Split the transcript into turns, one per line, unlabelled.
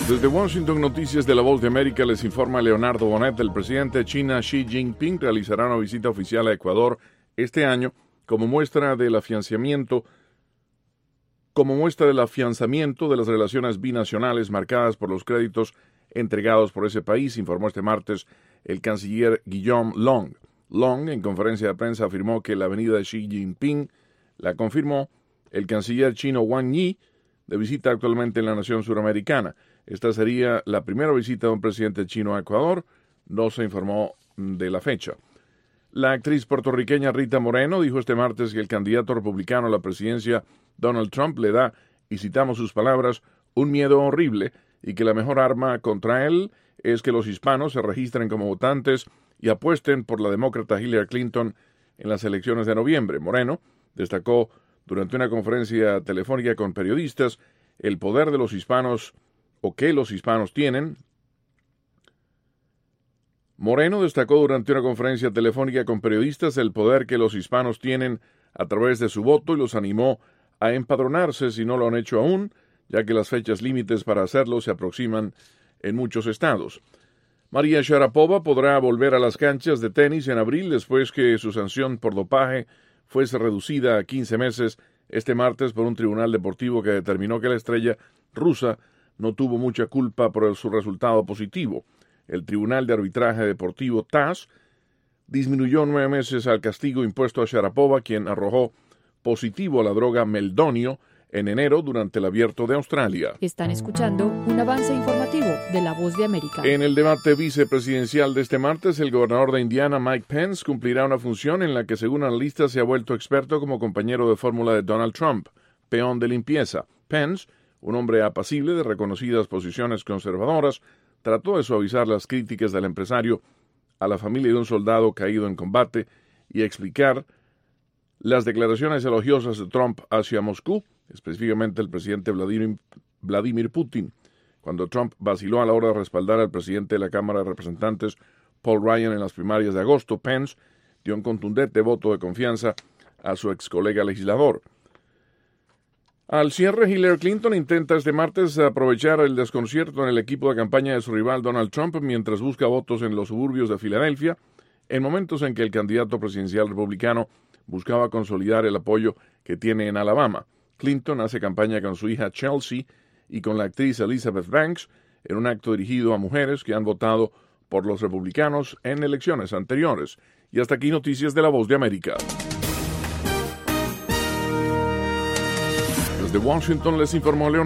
Desde Washington, Noticias de la Voz de América, les informa Leonardo Bonet. El presidente de China, Xi Jinping, realizará una visita oficial a Ecuador este año como muestra del afianzamiento de las relaciones binacionales marcadas por los créditos entregados por ese país, informó este martes el canciller Guillaume Long. Long, en conferencia de prensa, afirmó que la venida de Xi Jinping la confirmó el canciller chino Wang Yi, de visita actualmente en la nación suramericana. Esta sería la primera visita de un presidente chino a Ecuador. No se informó de la fecha. La actriz puertorriqueña Rita Moreno dijo este martes que el candidato republicano a la presidencia, Donald Trump, le da, y citamos sus palabras, un miedo horrible y que la mejor arma contra él es que los hispanos se registren como votantes y apuesten por la demócrata Hillary Clinton en las elecciones de noviembre. Moreno destacó durante una conferencia telefónica con periodistas el poder de los hispanos o que los hispanos tienen. Moreno destacó durante una conferencia telefónica con periodistas el poder que los hispanos tienen a través de su voto y los animó a empadronarse si no lo han hecho aún, ya que las fechas límites para hacerlo se aproximan en muchos estados. María Sharapova podrá volver a las canchas de tenis en abril después que su sanción por dopaje fuese reducida a 15 meses este martes por un tribunal deportivo que determinó que la estrella rusa no tuvo mucha culpa por su resultado positivo. El Tribunal de Arbitraje Deportivo TAS disminuyó 9 meses al castigo impuesto a Sharapova, quien arrojó positivo a la droga meldonio en enero durante el Abierto de Australia.
Están escuchando un avance informativo de La Voz de América.
En el debate vicepresidencial de este martes, el gobernador de Indiana, Mike Pence, cumplirá una función en la que, según analistas, se ha vuelto experto como compañero de fórmula de Donald Trump, peón de limpieza. Pence, un hombre apacible de reconocidas posiciones conservadoras, trató de suavizar las críticas del empresario a la familia de un soldado caído en combate y explicar las declaraciones elogiosas de Trump hacia Moscú, específicamente el presidente Vladimir Putin, cuando Trump vaciló a la hora de respaldar al presidente de la Cámara de Representantes, Paul Ryan, en las primarias de agosto. Pence dio un contundente voto de confianza a su ex colega legislador. Al cierre, Hillary Clinton intenta este martes aprovechar el desconcierto en el equipo de campaña de su rival Donald Trump mientras busca votos en los suburbios de Filadelfia, en momentos en que el candidato presidencial republicano buscaba consolidar el apoyo que tiene en Alabama. Clinton hace campaña con su hija Chelsea y con la actriz Elizabeth Banks en un acto dirigido a mujeres que han votado por los republicanos en elecciones anteriores. Y hasta aquí Noticias de la Voz de América. Desde Washington les informó Leonardo.